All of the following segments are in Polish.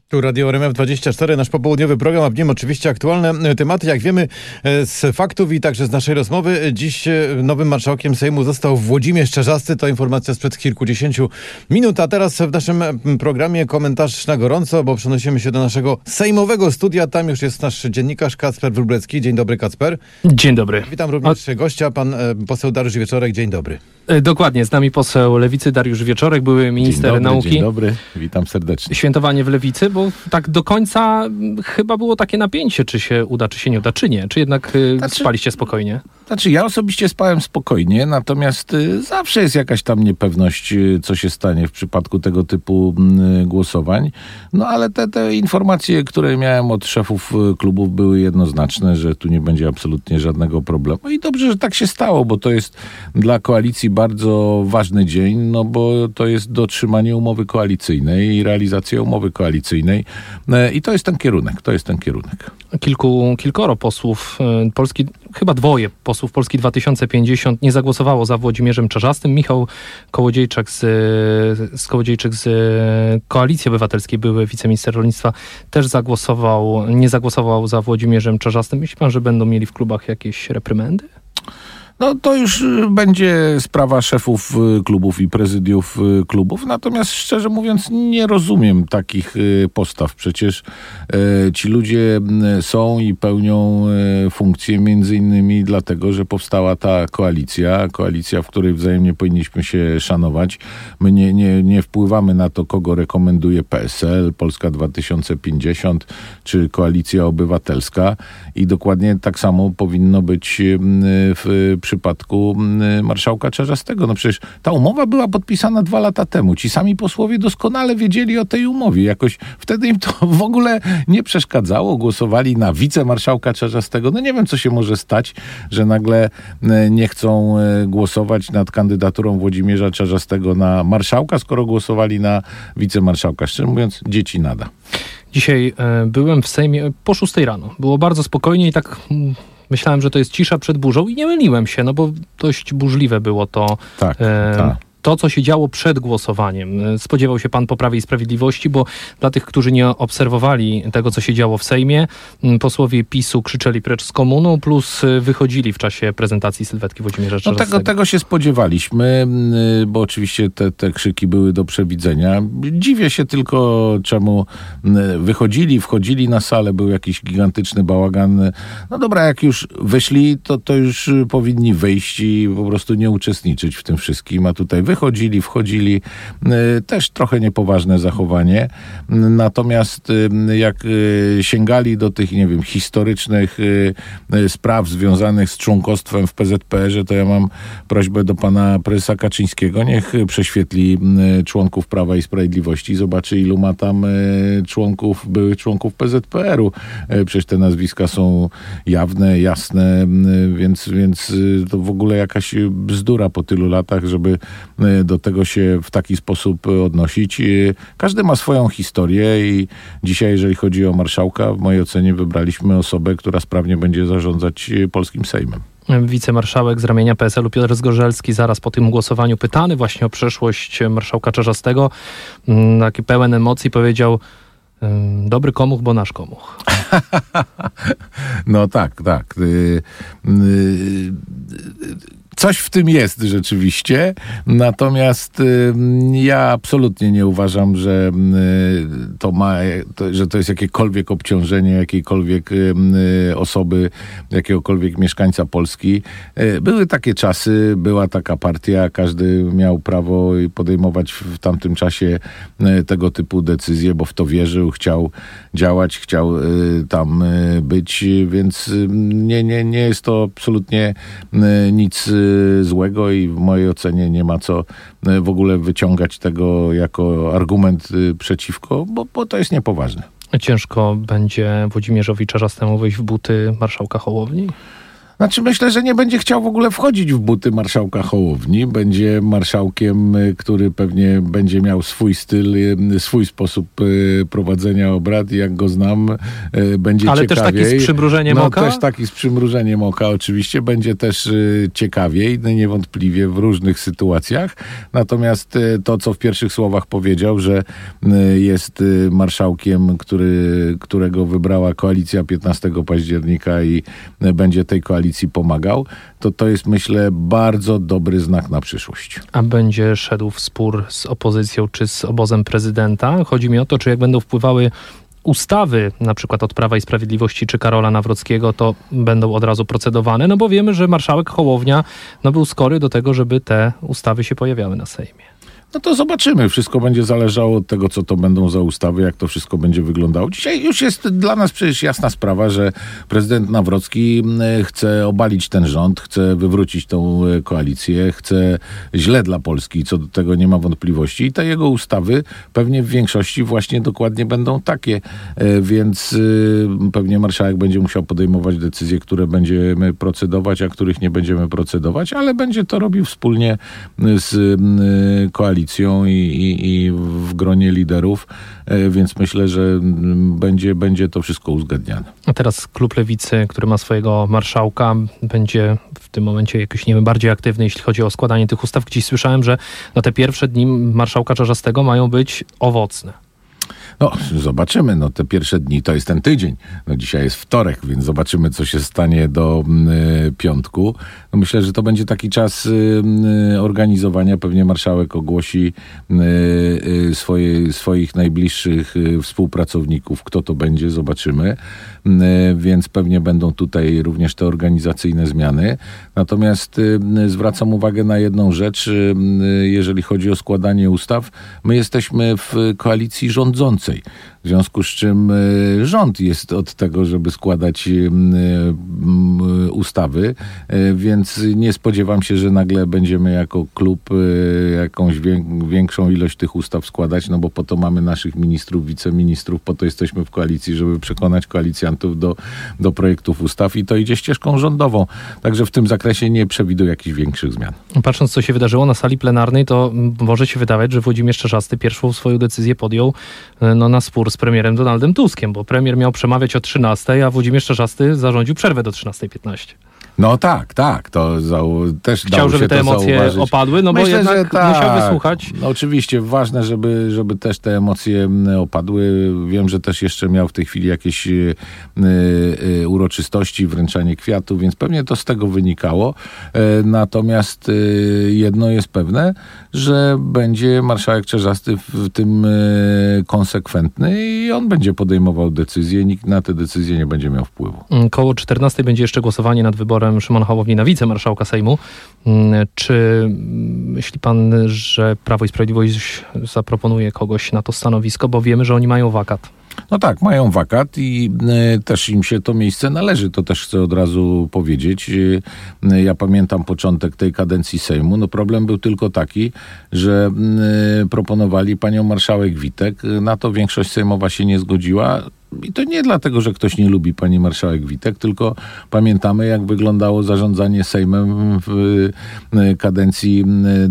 Tu Radio RMF24, nasz popołudniowy program, a w nim oczywiście aktualne tematy. Jak wiemy z faktów i także z naszej rozmowy, dziś nowym marszałkiem Sejmu został Włodzimierz Czarzasty. To informacja sprzed kilkudziesięciu minut, a teraz w naszym programie komentarz na gorąco, bo przenosimy się do naszego sejmowego studia. Tam już jest nasz dziennikarz Kacper Wróblewski. Dzień dobry, Kacper. Dzień dobry. Witam również gościa, pan poseł Dariusz Wieczorek. Dzień dobry. Dokładnie, z nami poseł Lewicy Dariusz Wieczorek, były minister nauki. Dzień dobry, witam serdecznie. Świętowanie w Lewicy, bo tak do końca chyba było takie napięcie, czy się uda, czy się nie uda, czy nie. Czy jednak spaliście spokojnie? Ja osobiście spałem spokojnie, natomiast zawsze jest jakaś tam niepewność, co się stanie w przypadku tego typu głosowań. No ale te informacje, które miałem od szefów klubów, były jednoznaczne, że tu nie będzie absolutnie żadnego problemu. I dobrze, że tak się stało, bo to jest dla koalicji bardzo ważny dzień, no bo to jest dotrzymanie umowy koalicyjnej i realizacja umowy koalicyjnej. I to jest ten kierunek. Kilkoro posłów Polski, chyba dwoje posłów Polski 2050 nie zagłosowało za Włodzimierzem Czarzastym. Michał Kołodziejczak z Koalicji Obywatelskiej, były wiceminister rolnictwa, też nie zagłosował za Włodzimierzem Czarzastym. Myśli pan, że będą mieli w klubach jakieś reprymendy? No to już będzie sprawa szefów klubów i prezydiów klubów, natomiast szczerze mówiąc nie rozumiem takich postaw. Przecież ci ludzie są i pełnią funkcje między innymi dlatego, że powstała ta koalicja, w której wzajemnie powinniśmy się szanować. My nie wpływamy na to, kogo rekomenduje PSL, Polska 2050 czy Koalicja Obywatelska i dokładnie tak samo powinno być w przypadku marszałka Czarzastego. No przecież ta umowa była podpisana 2 lata temu. Ci sami posłowie doskonale wiedzieli o tej umowie. Jakoś wtedy im to w ogóle nie przeszkadzało. Głosowali na wicemarszałka Czarzastego. No nie wiem, co się może stać, że nagle nie chcą głosować nad kandydaturą Włodzimierza Czarzastego na marszałka, skoro głosowali na wicemarszałka. Szczerze mówiąc, dzieci nada. Dzisiaj byłem w Sejmie po 6 rano. Było bardzo spokojnie i tak myślałem, że to jest cisza przed burzą i nie myliłem się, no bo dość burzliwe było to. Tak. To, co się działo przed głosowaniem. Spodziewał się pan po Prawie i Sprawiedliwości, bo dla tych, którzy nie obserwowali tego, co się działo w Sejmie, posłowie PiS-u krzyczeli precz z komuną, plus wychodzili w czasie prezentacji sylwetki Włodzimierza Czarzastego. No tego się spodziewaliśmy, bo oczywiście te krzyki były do przewidzenia. Dziwię się tylko, czemu wchodzili na salę, był jakiś gigantyczny bałagan. No dobra, jak już wyszli, to już powinni wyjść i po prostu nie uczestniczyć w tym wszystkim, a tutaj wchodzili, też trochę niepoważne zachowanie. Natomiast jak sięgali do tych, nie wiem, historycznych spraw związanych z członkostwem w PZPR-ze, to ja mam prośbę do pana prezesa Kaczyńskiego, niech prześwietli członków Prawa i Sprawiedliwości i zobaczy, ilu ma tam byłych członków PZPR-u. Przecież te nazwiska są jawne, jasne, więc to w ogóle jakaś bzdura po tylu latach, żeby do tego się w taki sposób odnosić. Każdy ma swoją historię i dzisiaj, jeżeli chodzi o marszałka, w mojej ocenie wybraliśmy osobę, która sprawnie będzie zarządzać polskim Sejmem. Wicemarszałek z ramienia PSL-u Piotr Zgorzelski zaraz po tym głosowaniu pytany właśnie o przeszłość marszałka Czarzastego, taki pełen emocji, powiedział: dobry komuch, bo nasz komuch. No tak. Coś w tym jest rzeczywiście, natomiast ja absolutnie nie uważam, że to jest jakiekolwiek obciążenie jakiejkolwiek osoby, jakiegokolwiek mieszkańca Polski. Były takie czasy, była taka partia, każdy miał prawo podejmować w tamtym czasie tego typu decyzje, bo w to wierzył, chciał działać, chciał tam być, więc nie jest to absolutnie nic złego i w mojej ocenie nie ma co w ogóle wyciągać tego jako argument przeciwko, bo to jest niepoważne. Ciężko będzie Włodzimierzowi Czarzastemu wejść w buty marszałka Hołowni? Znaczy myślę, że nie będzie chciał w ogóle wchodzić w buty marszałka Hołowni. Będzie marszałkiem, który pewnie będzie miał swój styl, swój sposób prowadzenia obrad. Jak go znam, będzie ale ciekawiej. Ale też taki z przymrużeniem oka? Też taki z przymrużeniem oka oczywiście. Będzie też ciekawiej, niewątpliwie w różnych sytuacjach. Natomiast to, co w pierwszych słowach powiedział, że jest marszałkiem, którego wybrała koalicja 15 października i będzie tej koalicji pomagał, to jest, myślę, bardzo dobry znak na przyszłość. A będzie szedł w spór z opozycją czy z obozem prezydenta? Chodzi mi o to, czy jak będą wpływały ustawy, na przykład od Prawa i Sprawiedliwości czy Karola Nawrockiego, to będą od razu procedowane, no bo wiemy, że marszałek Hołownia był skory do tego, żeby te ustawy się pojawiały na Sejmie. No to zobaczymy. Wszystko będzie zależało od tego, co to będą za ustawy, jak to wszystko będzie wyglądało. Dzisiaj już jest dla nas przecież jasna sprawa, że prezydent Nawrocki chce obalić ten rząd, chce wywrócić tą koalicję, chce źle dla Polski, co do tego nie ma wątpliwości. I te jego ustawy pewnie w większości właśnie dokładnie będą takie. Więc pewnie marszałek będzie musiał podejmować decyzje, które będziemy procedować, a których nie będziemy procedować, ale będzie to robił wspólnie z koalicją i w gronie liderów, więc myślę, że będzie to wszystko uzgadniane. A teraz klub Lewicy, który ma swojego marszałka, będzie w tym momencie jakiś, nie wiem, bardziej aktywny, jeśli chodzi o składanie tych ustaw. Gdzieś słyszałem, że te pierwsze dni marszałka Czarzastego mają być owocne. No, zobaczymy. Te pierwsze dni to jest ten tydzień. Dzisiaj jest wtorek, więc zobaczymy, co się stanie do piątku. Myślę, że to będzie taki czas organizowania. Pewnie marszałek ogłosi swoich najbliższych współpracowników. Kto to będzie, zobaczymy. Więc pewnie będą tutaj również te organizacyjne zmiany. Natomiast zwracam uwagę na jedną rzecz. Jeżeli chodzi o składanie ustaw, my jesteśmy w koalicji rządzącej. W związku z czym rząd jest od tego, żeby składać ustawy, więc nie spodziewam się, że nagle będziemy jako klub jakąś większą ilość tych ustaw składać, bo po to mamy naszych ministrów, wiceministrów, po to jesteśmy w koalicji, żeby przekonać koalicjantów do projektów ustaw i to idzie ścieżką rządową. Także w tym zakresie nie przewiduję jakichś większych zmian. Patrząc, co się wydarzyło na sali plenarnej, to może się wydawać, że Włodzimierz Czarzasty pierwszą swoją decyzję podjął na spór z premierem Donaldem Tuskiem, bo premier miał przemawiać o 13:00, a Włodzimierz Czarzasty zarządził przerwę do 13:15. No tak. To też chciał, żeby te emocje zauważyć. Opadły, bo myślę, jednak musiał wysłuchać. No oczywiście, ważne, żeby też te emocje opadły. Wiem, że też jeszcze miał w tej chwili jakieś uroczystości, wręczanie kwiatów, więc pewnie to z tego wynikało. Natomiast jedno jest pewne, że będzie marszałek Czarzasty w tym konsekwentny i on będzie podejmował decyzje. Nikt na te decyzje nie będzie miał wpływu. Koło 14:00 będzie jeszcze głosowanie nad wyborem Szymona Hołowni na wicemarszałka Sejmu. Czy myśli pan, że Prawo i Sprawiedliwość zaproponuje kogoś na to stanowisko, bo wiemy, że oni mają wakat? No tak, mają wakat i też im się to miejsce należy, to też chcę od razu powiedzieć. Ja pamiętam początek tej kadencji Sejmu. Problem był tylko taki, że proponowali panią marszałek Witek. Na to większość sejmowa się nie zgodziła. I to nie dlatego, że ktoś nie lubi pani marszałek Witek, tylko pamiętamy, jak wyglądało zarządzanie Sejmem w kadencji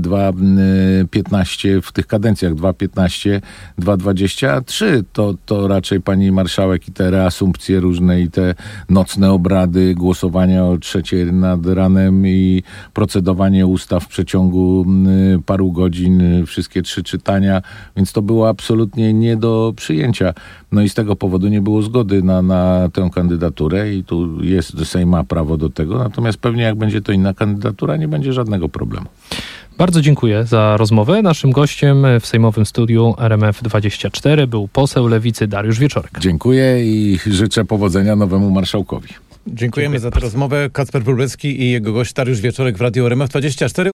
2.15, w tych kadencjach 2.15, 2.23. To raczej pani marszałek i te reasumpcje różne i te nocne obrady, głosowania o 3:00 nad ranem i procedowanie ustaw w przeciągu paru godzin, wszystkie 3 czytania, więc to było absolutnie nie do przyjęcia. No i z tego powodu nie było zgody na tę kandydaturę i tu Sejm ma prawo do tego, natomiast pewnie jak będzie to inna kandydatura, nie będzie żadnego problemu. Bardzo dziękuję za rozmowę. Naszym gościem w sejmowym studiu RMF24 był poseł Lewicy Dariusz Wieczorek. Dziękuję i życzę powodzenia nowemu marszałkowi. Dziękujemy za tę rozmowę. Kacper Wróblewski i jego gość Dariusz Wieczorek w Radiu RMF24.